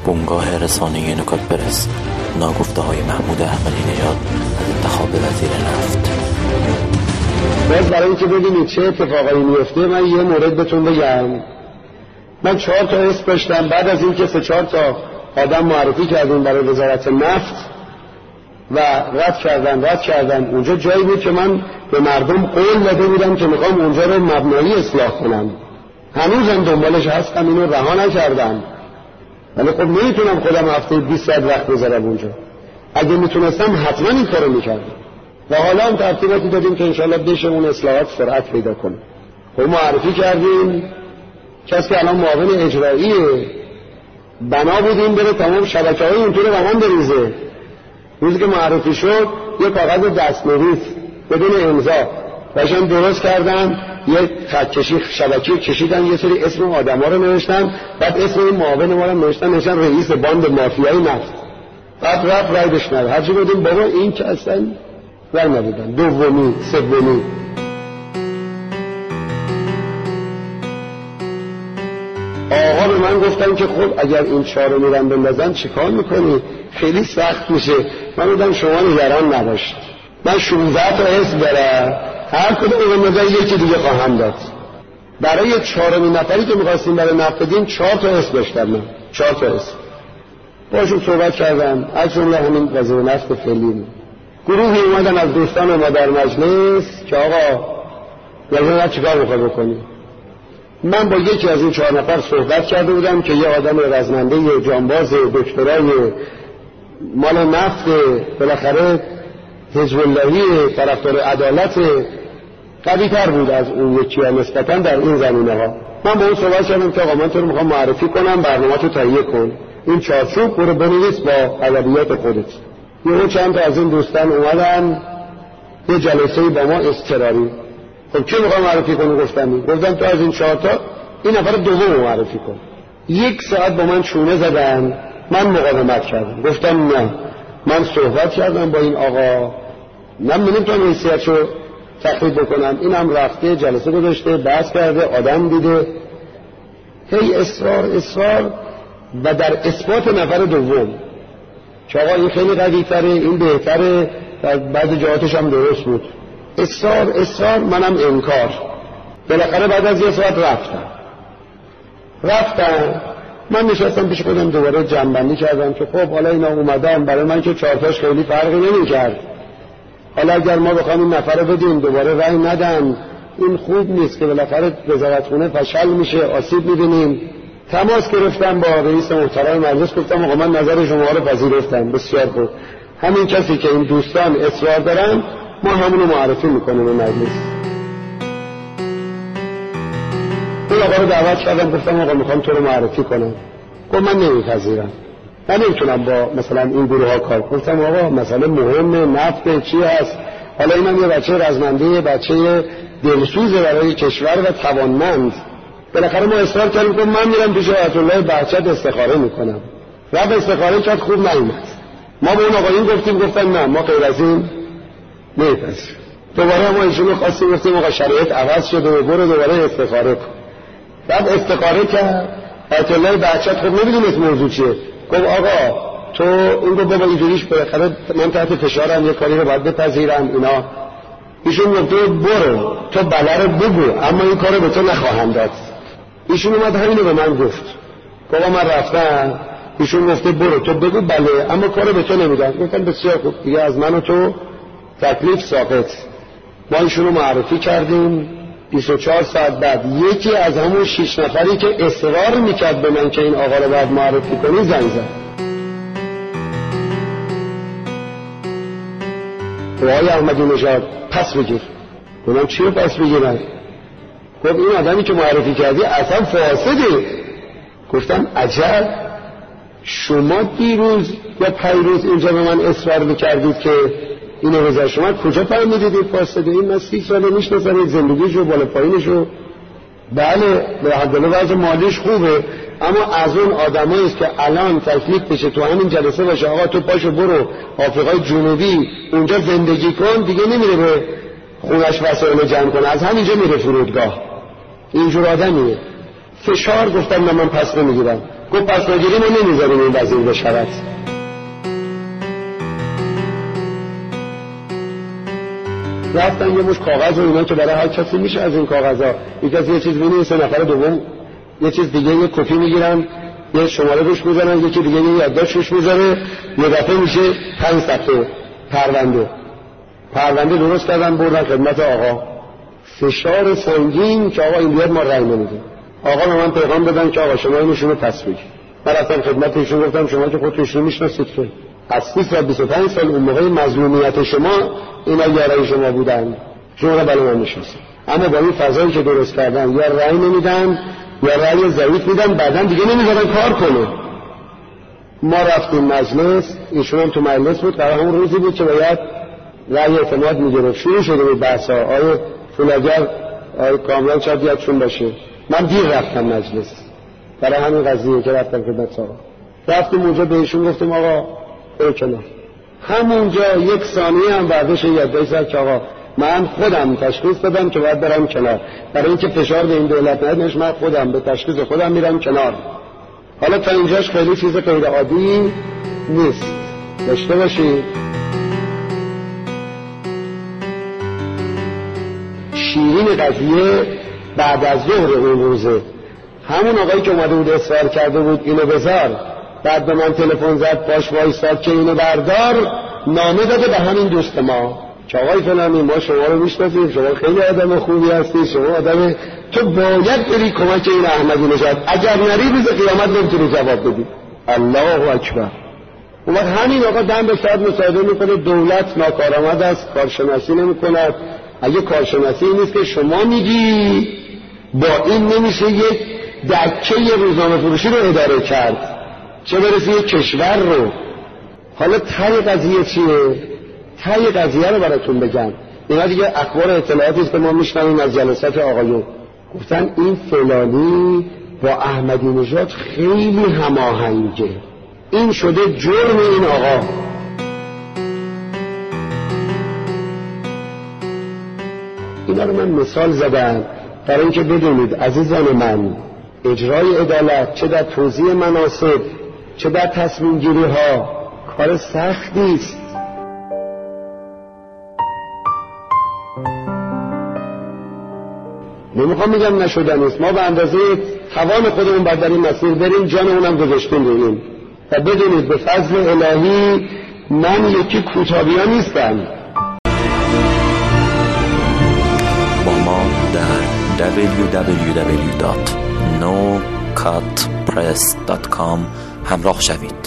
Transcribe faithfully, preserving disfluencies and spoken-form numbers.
بنگاه رسانه نکات برس. ناگفته های محمود احمدی نژاد از انتخاب وزیر نفت. باز برای اینکه ببینید چه اتفاقایی میفته من یه مورد بهتون بگم. من چهار تا اسم داشتم، بعد از اینکه سه چهار تا آدم معرفی کردیم برای وزارت نفت و رد کردن رد کردن اونجا جایی بود که من به مردم قول داده بودم که میخوام اونجا رو مبنایی اصلاح کنم. هنوزم دنبالش هستم، اینو رها نکردم، ولی خب نمیتونم خودم هفته بیست ساعت وقت بذارم اونجا. اگه میتونستم حتما این کارو میکردم و حالا هم ترتیباتی دادیم که انشالله بشه اون اصلاحات سرعت پیدا کنه. خب معرفی کردیم کسی که الان معاون اجراییه، بنا بودیم بره تمام شبکه‌های اونطور رو هم بریزه. روزی که معرفی شد یه کاغذ دست‌نویس بدون امضا باشن درست کردن، یه خط کشی شبکه‌ای کشیدن، یه سری اسم آدم‌ها رو نوشتن، بعد اسم این معاون ما رو نوشتن، نوشتن رئیس باند مافیایی نفت. بعد رفت رای بشنوه. هرچی بودیم بابا این که اصلا رای ندادن. دومی، سومی. آقا به من گفتن که خب اگر این چهار رو میرن بندازن چیکار میکنی؟ خیلی سخت میشه. من بودم شما نگران نباش، من شانزده تا اسم دارم، هر کدوم رو بندازن یکی دیگه خواهم داد. برای چهارمین نفری که میخواستیم برای نفت بدیم چهار تا اسم داشتم، من چهار تا اسم باشون صحبت کردم، از جمله همین وزیر نفت فعلی. گروهی اومدن از دوستان ما در مجلس که آقا یعنی چیکار میخواد بکنی؟ من با یکی از این چهار نفر صحبت کرده بودم که یه آدم رزمنده جانباز دکترای مال نفت، بالاخره حزب اللهی، طرفدار عدالت، قوی تر بود از اون یکی ها نسبتا در این زمینه ها. من با اون صحبت کردم که آقا من تو رو میخوام معرفی کنم، برنامه تو تهیه کن، این چارچوب برو بنویس با ادبیات خودت. یه چند تا از این دوستان اومدن یه جلسه با ما اضطراری. خب چه میخوام معرفی کنی؟ گفتم گفتم تو از این چهار تا این نفر دوم معرفی کن. یک ساعت با من چونه زدن، من مقاومت کردم، گفتم نه، من صحبت کردم با این آقا، من نمیتونم حیثیتشو تخریب بکنم، اینم رفته جلسه گذاشته بحث کرده، آدم دیده، هی اصرار اصرار و در اثبات نفر دوم که آقا این خیلی قوی تره، این بهتره، در بعض جهاتش هم درست بود. اصرار اصرار منم انکار. بالاخره بعد از یه ساعت رفتم رفتم من نشستم پیش خودم دوباره جنبندی کردم که خب حالا اینا اومدن، برای من که چهارتاش خیلی فرقی نمی‌کرد، حالا اگر ما بخوایم این نفر رو بدیم دوباره رأی ندن این خوب نیست که بالاخره وزارتخونه فشل میشه، آسیب می‌بینیم. تماس گرفتم با رئیس محترم مجلس، گفتم آقا من نظر شما رو پذیرفتم، بسیار خوب، همین کسی که این دوستان اصرار دارن ما همونو معرفی میکنیم به مجلس. اون آقا رو دعوت کردم، گفتم آقا میخوام تو رو معرفی کنم. گفت من نمیپذیرم، من نمیتونم با مثلا این گروه ها کار. گفتم آقا مسئله مهمه، نفت چی هست، حالا اینم یه بچه رزمنده، بچه دلسوزه برای کشور و توانمند. بالاخره ما اصرار کردیم که من میرم پیش آیت الله بهجت استخاره میکنم. رفت استخاره کرد، خوب نیومد. ما به اون آقایون گفتیم، گفتن نه ما غیر از این نمیپذیریم. دوباره ما ایشونو خواستیم، گفتیم آقا شرایط عوض شده و برو دوباره استخاره کن. بعد استخاره کرد، آیت الله بهجت خب نمیدونست موضوع چیه، گفت آقا تو این گفت بابا اینجوریش بالاخره من تحت فشارم، یه کاری رو باید بپذیرم اینا. ایشون گفت برو تو بله رو بگو، اما این کارو به تو نخواهم داد. ایشون اومد همینو به من گفت. بابا من رفتم، ایشون گفته برو تو بگو بله، اما کارو به تو نمیدن. گفتم بسیار خوب، دیگه از من و تو تکلیف ساقط. ما ایشونو معرفی کردیم. بیست و چهار ساعت بعد یکی از همون شش نفری که اصرار میکرد به من که این آقا رو باید معرفی کنی زنگ زد. آقای احمدی نژاد پس بگیر. گفتم چی رو پس بگیرم؟ گفت این آدمی که معرفی کردی اصلا فاسده. گفتم عجب، شما دیروز یا پیروز اینجا به من اصرار میکردید که اینو بذار، شما کجا فهمیدید فاسده؟ این من سی ساله میشناسم زندگیشو بالا پایینشو. بله به حداقل وضع مالیش خوبه، اما از اون آدمایی است که الان تکلیف بشه تو همین جلسه باشه آقا تو پاشو برو آفریقای جنوبی اونجا زندگی کن، دیگه نمیره به خونش وسایل جمع کنه، از همینجا میره فرودگاه. اینجور آدمیه. فشار گفتم نه من پس نمیگیرم. گفت پس نگیریم و نمیذاریم این وزیر بشود. رفتن یه مش کاغذ و اینا که برای هر کسی میشه از این کاغذها یک کسی یه چیز می‌نویسه، نفر دوم یه چیز دیگه یه کپی میگیرن یه شماره روش میزنن، یکی دیگه یه یادداشت روش میذاره، یه دفعه میشه پنج صفحه پرونده. پرونده درست کردن بردن خدمت آقا. فشار سنگین که آقا این بیاد ما رأی نمیدیم. آقا به من پیغام دادن که آقا شما اینشونو پس بگیر. من رفتم خدمت ایشون گفتم شما که خودتون ایشون میشناسید که از سی سال بیست و پنج سال اون موقع مظلومیت شما اینا یارای شما بودن، شما رو بله من میشناسم، اما با این فضایی که درست کردن یا رأی نمیدن یا رأی ضعیف میدن، بعدن دیگه نمیذارن کار کنه. ما رفتیم مجلس، ایشون هم تو مجلس بود، قرار همون روزی بود که باید رأی اعتماد میگرفت. شروع شده بود بحثا، آیه فولادگر آیه کامران شاید یادشون باشه. من دیر رفتم مجلس برای همین قضیه که رفتم خدمت آقا. رفتیم اونجا به ایشون گفتیم آقا برو کنار. همونجا یک ثانیه هم برداشت یادداشت زد که آقا من خودم تشخیص دادم که باید برم کنار، برای اینکه فشار به این دولت نیاد من خودم به تشخیص خودم میرم کنار. حالا تا اینجاش خیلی چیز غیر عادی نیست، داشته باشید. شیرین قضیه بعد از ظهر اون روزه همون آقایی که اومده بود اصرار کرده بود اینو بذار، بعد به من تلفن زد پاش وایساد که اینو بردار، نامه داده به همین دوست ما که آقای فلانی ما شما رو میشناسیم، شما خیلی آدم خوبی هستی، شما آدم تو باید بری کمک این احمدی نژاد، اگر نری روز قیامت نمیتونی جواب بدی. الله اکبر. اون وقت همین آقا دم به صد مصاحبه میکنه دولت ناکارآمد است، کارشناسی نمیکند. اگه کارشناسی نیست که شما میگی با این نمیشه یک دکه یه روزنامه فروشی رو اداره کرد، چه برسه یک کشور رو. حالا تای قضیه چیه؟ تای قضیه رو براتون بگم. اینا دیگه اخبار اطلاعاتی است که ما میشنویم از جلسات آقایون. گفتن این فلانی با احمدی نژاد خیلی هماهنگه، این شده جرم این آقا. اینا رو من مثال زدم برای اینکه بدونید عزیزان من، اجرای عدالت چه در توزیع مناصب چه در تصمیم گیری ها کار سختی است. نمیخوام میگم نشدن است، ما به اندازه توان خودمون باید در این مسیر بریم، جان اونم گذاشتیم رویم و بدونید به فضل الهی من یکی کوتابیا نیستم. با ما در دبلیو دبلیو دبلیو دات نو کات پرس دات کام همراه شوید.